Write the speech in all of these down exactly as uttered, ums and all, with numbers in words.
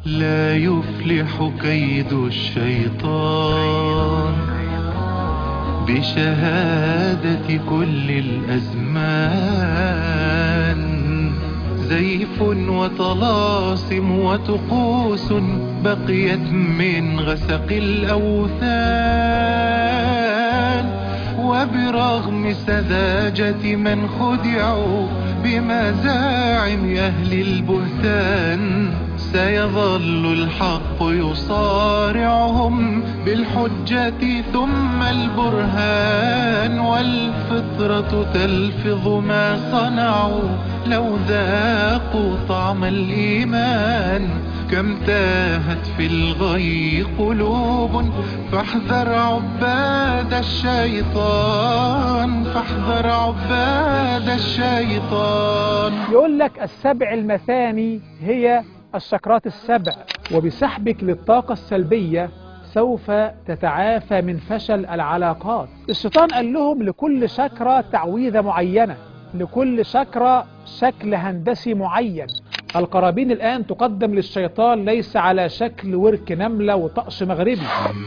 لا يفلح كيد الشيطان بشهادة كل الأزمان. زيف وطلاسم وطقوس بقيت من غسق الأوثان، وبرغم سذاجة من خدعوا بمزاعم أهل البهتان، سيظل الحق يصارعهم بالحجة ثم البرهان. والفطرة تلفظ ما صنعوا لو ذاقوا طعم الإيمان. كم تاهت في الغي قلوب فاحذر عباد الشيطان، فاحذر عباد الشيطان. يقول لك السبع المثاني هي الشكرات السبع، وبسحبك للطاقة السلبية سوف تتعافى من فشل العلاقات. الشيطان قال لهم لكل شكرة تعويذة معينة، لكل شكرة شكل هندسي معين. القرابين الآن تقدم للشيطان ليس على شكل ورك نملة وطقس مغربي.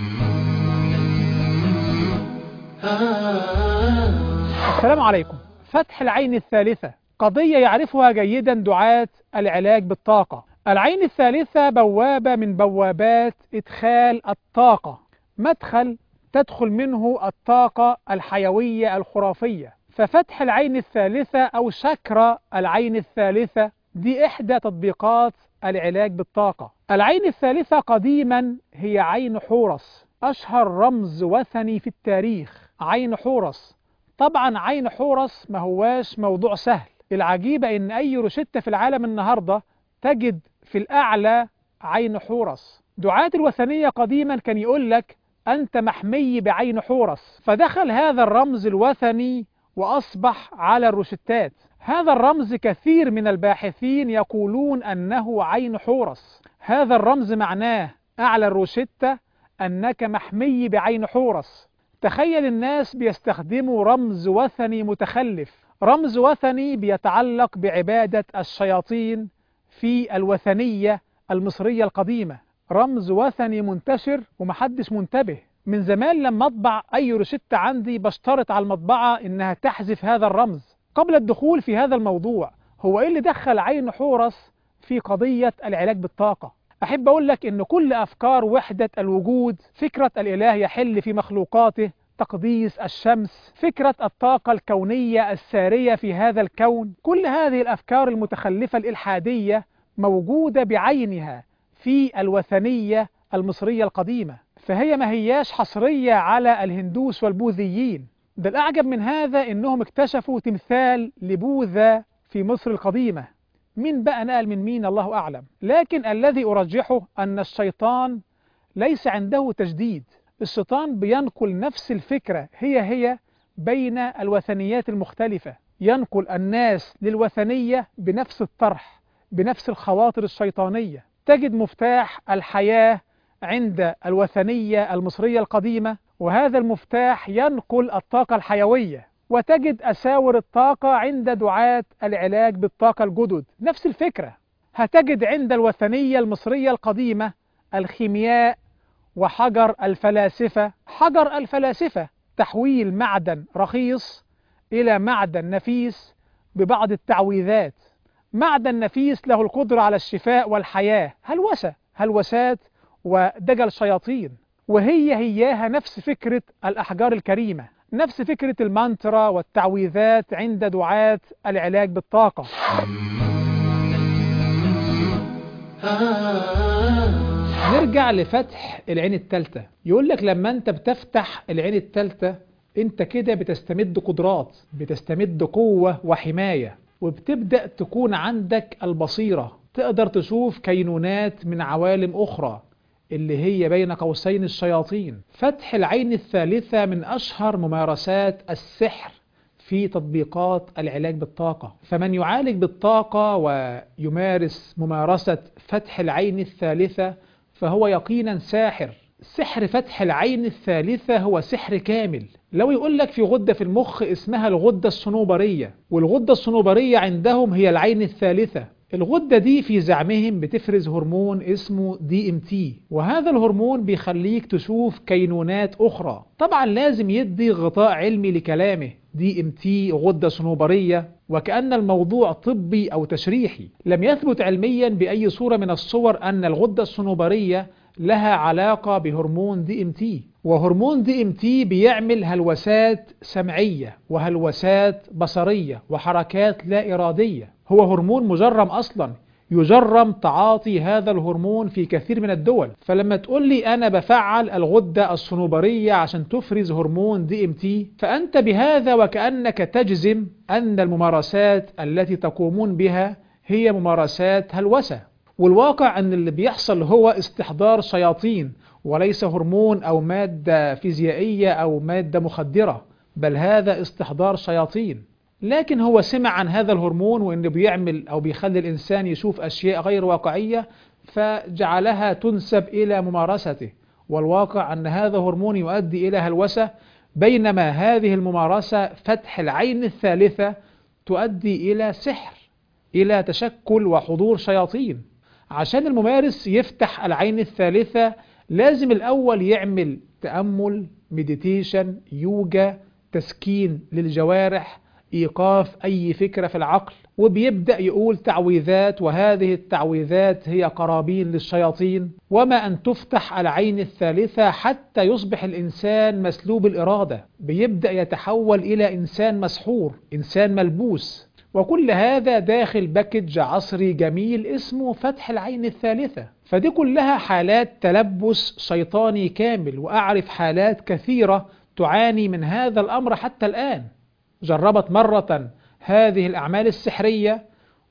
السلام عليكم. فتح العين الثالثة قضية يعرفها جيدا دعاة العلاج بالطاقة. العين الثالثة بوابة من بوابات إدخال الطاقة، مدخل تدخل منه الطاقة الحيوية الخرافية. ففتح العين الثالثة أو شكرا العين الثالثة دي إحدى تطبيقات العلاج بالطاقة. العين الثالثة قديما هي عين حورس، أشهر رمز وثني في التاريخ. عين حورس، طبعا عين حورس ما هواش موضوع سهل. العجيبة إن أي روشتة في العالم النهاردة تجد في الأعلى عين حورس. دعاة الوثنية قديما كان يقول لك أنت محمي بعين حورس، فدخل هذا الرمز الوثني وأصبح على الروشتات. هذا الرمز كثير من الباحثين يقولون أنه عين حورس. هذا الرمز معناه أعلى الروشتة أنك محمي بعين حورس. تخيل الناس بيستخدموا رمز وثني متخلف، رمز وثني بيتعلق بعبادة الشياطين في الوثنية المصرية القديمة. رمز وثني منتشر ومحدش منتبه. من زمان لما اطبع اي روشتة عندي بشترط على المطبعة انها تحذف هذا الرمز. قبل الدخول في هذا الموضوع، هو ايه اللي دخل عين حورس في قضية العلاج بالطاقة؟ احب اقول لك ان كل افكار وحدة الوجود، فكرة الاله يحل في مخلوقاته، تقديس الشمس، فكرة الطاقة الكونية السارية في هذا الكون، كل هذه الافكار المتخلفة الالحادية موجودة بعينها في الوثنية المصرية القديمة. فهي ما هياش حصرية على الهندوس والبوذيين. ده الأعجب من هذا إنهم اكتشفوا تمثال لبوذا في مصر القديمة. مين بقى نقل من مين الله أعلم، لكن الذي أرجحه أن الشيطان ليس عنده تجديد. الشيطان بينقل نفس الفكرة هي هي بين الوثنيات المختلفة، ينقل الناس للوثنية بنفس الطرح، بنفس الخواطر الشيطانية. تجد مفتاح الحياة عند الوثنية المصرية القديمة، وهذا المفتاح ينقل الطاقة الحيوية. وتجد أساور الطاقة عند دعاة العلاج بالطاقة الجدد، نفس الفكرة. هتجد عند الوثنية المصرية القديمة الخيمياء وحجر الفلاسفة. حجر الفلاسفة تحويل معدن رخيص إلى معدن نفيس ببعض التعويذات. معدن نفيس له القدرة على الشفاء والحياة، هلوسة هلوسات ودجل شياطين. وهي هياها نفس فكرة الأحجار الكريمة، نفس فكرة المانترا والتعويذات عند دعاة العلاج بالطاقة. نرجع لفتح العين الثالثة. يقول لك لما انت بتفتح العين الثالثة انت كده بتستمد قدرات، بتستمد قوة وحماية، وبتبدأ تكون عندك البصيرة، تقدر تشوف كينونات من عوالم أخرى اللي هي بين قوسين الشياطين. فتح العين الثالثة من أشهر ممارسات السحر في تطبيقات العلاج بالطاقة. فمن يعالج بالطاقة ويمارس ممارسة فتح العين الثالثة فهو يقينا ساحر. سحر فتح العين الثالثة هو سحر كامل. لو يقول لك في غدة في المخ اسمها الغدة الصنوبرية، والغدة الصنوبرية عندهم هي العين الثالثة، الغدة دي في زعمهم بتفرز هرمون اسمه دي ام تي، وهذا الهرمون بيخليك تشوف كينونات أخرى. طبعا لازم يدي غطاء علمي لكلامه، دي ام تي غدة صنوبرية، وكأن الموضوع طبي أو تشريحي. لم يثبت علميا بأي صورة من الصور أن الغدة الصنوبرية لها علاقة بهرمون دي ام تي. وهرمون دي ام تي بيعمل هلوسات سمعية وهلوسات بصرية وحركات لا إرادية. هو هرمون مجرم أصلا، يجرم تعاطي هذا الهرمون في كثير من الدول. فلما تقول لي أنا بفعل الغدة الصنوبرية عشان تفرز هرمون دي ام تي، فأنت بهذا وكأنك تجزم أن الممارسات التي تقومون بها هي ممارسات هلوسة. والواقع أن اللي بيحصل هو استحضار شياطين، وليس هرمون أو مادة فيزيائية أو مادة مخدرة، بل هذا استحضار شياطين. لكن هو سمع عن هذا الهرمون وإنه بيعمل أو بيخلي الإنسان يشوف أشياء غير واقعية، فجعلها تنسب إلى ممارسته. والواقع أن هذا هرمون يؤدي إلى هلوسة، بينما هذه الممارسة فتح العين الثالثة تؤدي إلى سحر، إلى تشكل وحضور شياطين. عشان الممارس يفتح العين الثالثة لازم الأول يعمل تأمل، مديتيشن، يوجا، تسكين للجوارح، إيقاف أي فكرة في العقل، وبيبدأ يقول تعويذات، وهذه التعويذات هي قرابين للشياطين. وما أن تفتح العين الثالثة حتى يصبح الإنسان مسلوب الإرادة، بيبدأ يتحول إلى إنسان مسحور، إنسان ملبوس. وكل هذا داخل باكج عصري جميل اسمه فتح العين الثالثة. فدي كلها حالات تلبس شيطاني كامل، وأعرف حالات كثيرة تعاني من هذا الأمر حتى الآن. جربت مرة هذه الأعمال السحرية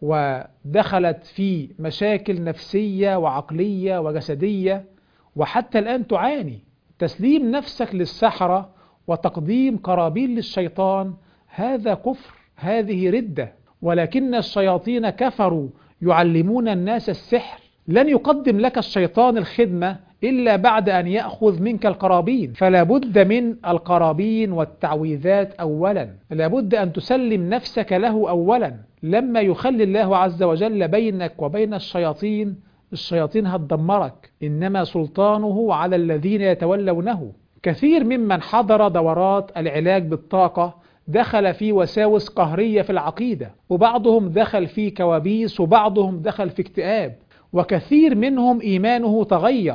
ودخلت في مشاكل نفسية وعقلية وجسدية، وحتى الآن تعاني. تسليم نفسك للسحرة وتقديم قرابين للشيطان هذا كفر، هذه ردة. ولكن الشياطين كفروا يعلمون الناس السحر. لن يقدم لك الشيطان الخدمة إلا بعد أن يأخذ منك القرابين، فلا بد من القرابين والتعويذات أولا، لا بد أن تسلم نفسك له أولا. لما يخلي الله عز وجل بينك وبين الشياطين، الشياطين هتدمرك، إنما سلطانه على الذين يتولونه. كثير ممن حضر دورات العلاج بالطاقة دخل في وساوس قهرية في العقيدة، وبعضهم دخل في كوابيس، وبعضهم دخل في اكتئاب، وكثير منهم إيمانه تغير.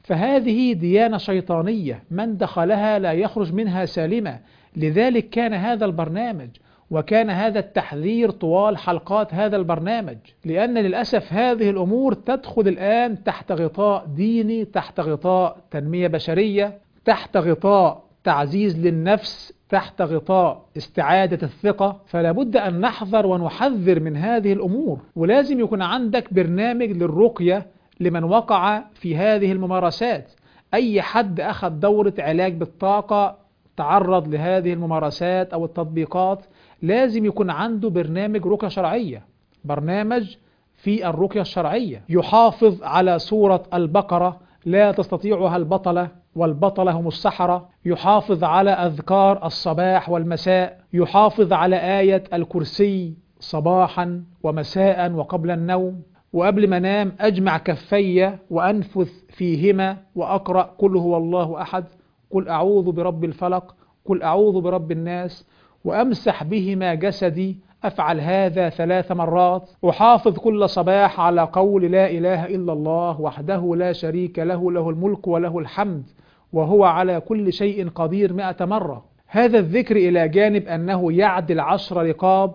فهذه ديانة شيطانية، من دخلها لا يخرج منها سالما. لذلك كان هذا البرنامج وكان هذا التحذير طوال حلقات هذا البرنامج، لأن للأسف هذه الأمور تدخل الآن تحت غطاء ديني، تحت غطاء تنمية بشرية، تحت غطاء تعزيز للنفس، تحت غطاء استعادة الثقة. فلا بد أن نحذر ونحذر من هذه الأمور. ولازم يكون عندك برنامج للرقية لمن وقع في هذه الممارسات. أي حد أخذ دورة علاج بالطاقة تعرض لهذه الممارسات أو التطبيقات لازم يكون عنده برنامج رقية شرعية، برنامج في الرقية الشرعية يحافظ على سورة البقرة لا تستطيعها البطلة والبطلة هم السحرة، يحافظ على أذكار الصباح والمساء، يحافظ على آية الكرسي صباحا ومساء وقبل النوم، وقبل ما انام أجمع كفي وأنفث فيهما وأقرأ قل هو الله أحد، قل أعوذ برب الفلق، قل أعوذ برب الناس، وأمسح بهما جسدي. أفعل هذا ثلاث مرات. أحافظ كل صباح على قول لا إله إلا الله وحده لا شريك له، له الملك وله الحمد وهو على كل شيء قدير مئة مرة. هذا الذكر إلى جانب أنه يعدل عشر رقاب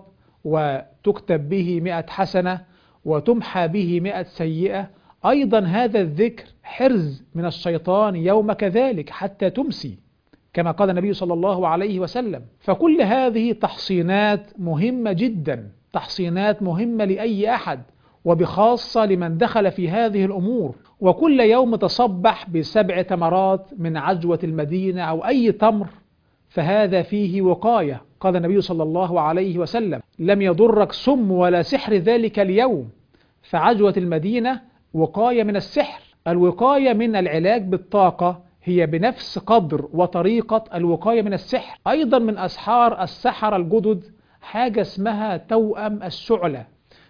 وتكتب به مئة حسنة وتمحى به مئة سيئة. أيضا هذا الذكر حرز من الشيطان يوم كذلك حتى تمسي، كما قال النبي صلى الله عليه وسلم. فكل هذه تحصينات مهمة جدا، تحصينات مهمة لأي أحد، وبخاصة لمن دخل في هذه الأمور. وكل يوم تصبح بسبع تمرات من عجوة المدينة أو أي تمر، فهذا فيه وقاية. قال النبي صلى الله عليه وسلم لم يضرك سم ولا سحر ذلك اليوم. فعجوة المدينة وقاية من السحر. الوقاية من العلاج بالطاقة هي بنفس قدر وطريقة الوقاية من السحر. أيضا من أسحار السحرة الجدد حاجة اسمها توأم الشعلة.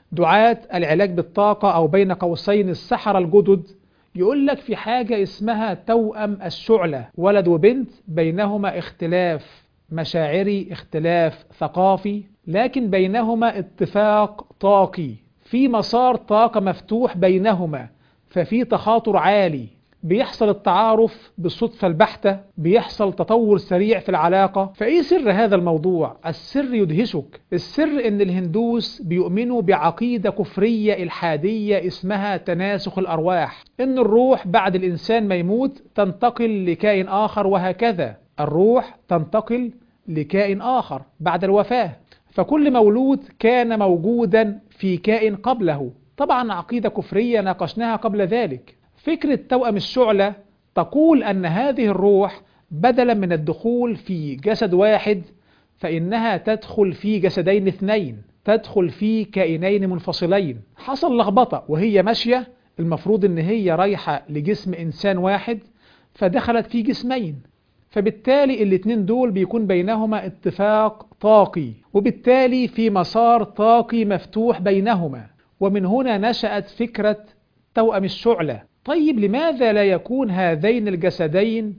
دعاة العلاج بالطاقة أو بين قوسين السحرة الجدد يقول لك في حاجة اسمها توأم الشعلة، ولد وبنت بينهما اختلاف مشاعري، اختلاف ثقافي، لكن بينهما اتفاق طاقي، في مسار طاقة مفتوح بينهما، ففي تخاطر عالي، بيحصل التعارف بالصدفة البحتة، بيحصل تطور سريع في العلاقة. فايه سر هذا الموضوع؟ السر يدهشك. السر ان الهندوس بيؤمنوا بعقيدة كفرية الحادية اسمها تناسخ الارواح، ان الروح بعد الانسان ما يموت تنتقل لكائن اخر، وهكذا الروح تنتقل لكائن اخر بعد الوفاة، فكل مولود كان موجودا في كائن قبله. طبعا عقيدة كفرية ناقشناها قبل ذلك. فكرة توأم الشعلة تقول أن هذه الروح بدلا من الدخول في جسد واحد فإنها تدخل في جسدين اثنين، تدخل في كائنين منفصلين. حصل لخبطة وهي ماشية، المفروض أن هي رايحة لجسم إنسان واحد فدخلت في جسمين، فبالتالي الاتنين دول بيكون بينهما اتفاق طاقي، وبالتالي في مسار طاقي مفتوح بينهما، ومن هنا نشأت فكرة توأم الشعلة. طيب لماذا لا يكون هذين الجسدين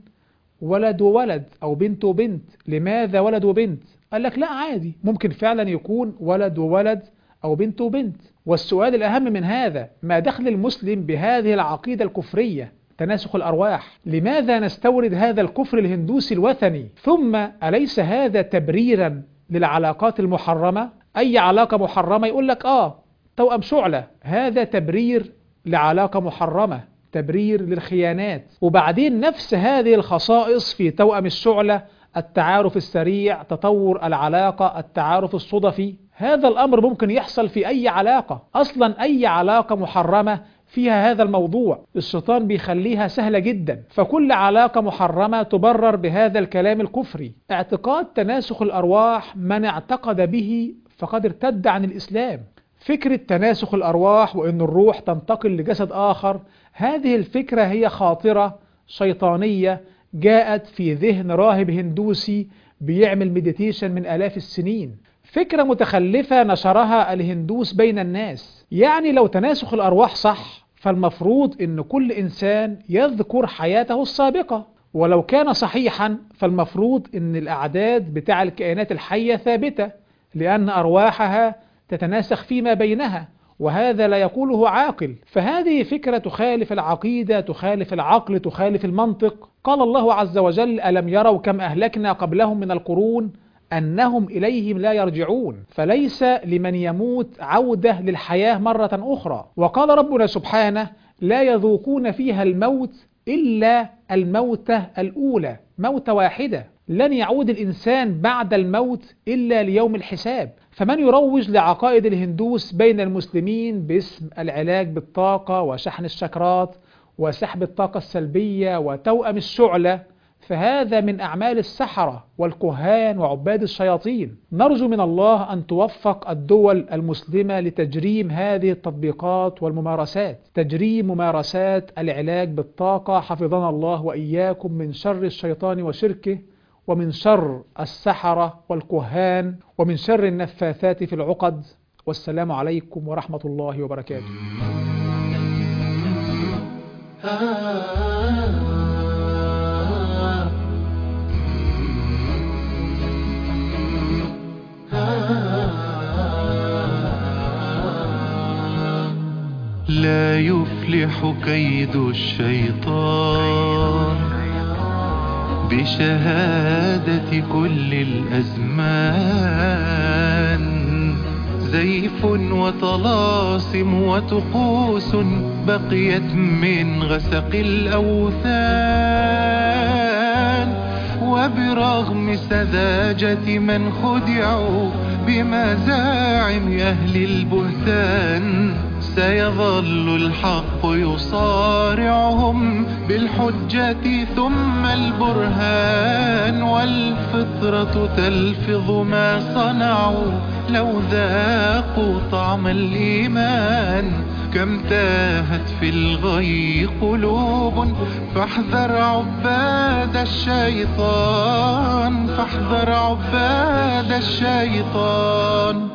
ولد وولد أو بنت وبنت؟ لماذا ولد وبنت؟ قال لك لا عادي، ممكن فعلا يكون ولد وولد أو بنت وبنت. والسؤال الأهم من هذا، ما دخل المسلم بهذه العقيدة الكفرية تناسخ الأرواح؟ لماذا نستورد هذا الكفر الهندوسي الوثني؟ ثم أليس هذا تبريرا للعلاقات المحرمة؟ أي علاقة محرمة يقول لك آه توأم شعلة، هذا تبرير لعلاقة محرمة، تبرير للخيانات. وبعدين نفس هذه الخصائص في توأم الشعلة، التعارف السريع، تطور العلاقة، التعارف الصدفي. هذا الأمر ممكن يحصل في أي علاقة، أصلا أي علاقة محرمة فيها هذا الموضوع الشيطان بيخليها سهلة جدا، فكل علاقة محرمة تبرر بهذا الكلام الكفري. اعتقاد تناسخ الأرواح من اعتقد به فقد ارتد عن الإسلام. فكرة تناسخ الأرواح وأن الروح تنتقل لجسد آخر، هذه الفكرة هي خاطرة شيطانية جاءت في ذهن راهب هندوسي بيعمل مديتيشن من آلاف السنين. فكرة متخلفة نشرها الهندوس بين الناس. يعني لو تناسخ الأرواح صح فالمفروض أن كل إنسان يذكر حياته السابقة، ولو كان صحيحا فالمفروض أن الأعداد بتاع الكائنات الحية ثابتة لأن أرواحها تتناسخ فيما بينها، وهذا لا يقوله عاقل. فهذه فكرة تخالف العقيدة، تخالف العقل، تخالف المنطق. قال الله عز وجل: ألم يروا كم أهلكنا قبلهم من القرون أنهم إليهم لا يرجعون، فليس لمن يموت عودة للحياة مرة أخرى. وقال ربنا سبحانه: لا يذوقون فيها الموت إلا الموتة الأولى، موتة واحدة، لن يعود الإنسان بعد الموت إلا ليوم الحساب. فمن يروج لعقائد الهندوس بين المسلمين باسم العلاج بالطاقة وشحن الشكرات وسحب الطاقة السلبية وتوأم الشعلة، فهذا من أعمال السحرة والكهان وعباد الشياطين. نرجو من الله أن توفق الدول المسلمة لتجريم هذه التطبيقات والممارسات، تجريم ممارسات العلاج بالطاقة. حفظنا الله وإياكم من شر الشيطان وشركه، ومن شر السحرة والكهان، ومن شر النفاثات في العقد. والسلام عليكم ورحمة الله وبركاته. لا يفلح كيد الشيطان بشهادة كل الأزمان، زيف وطلاسم وطقوس بقيت من غسق الأوثان، وبرغم سذاجة من خدعوا بمزاعم أهل البهتان، سيظل الحق يصارعهم بالحجة ثم البرهان، والفطرة تلفظ ما صنعوا لو ذاقوا طعم الإيمان. كم تاهت في الغي قلوب، فاحذر عباد الشيطان، فاحذر عباد الشيطان.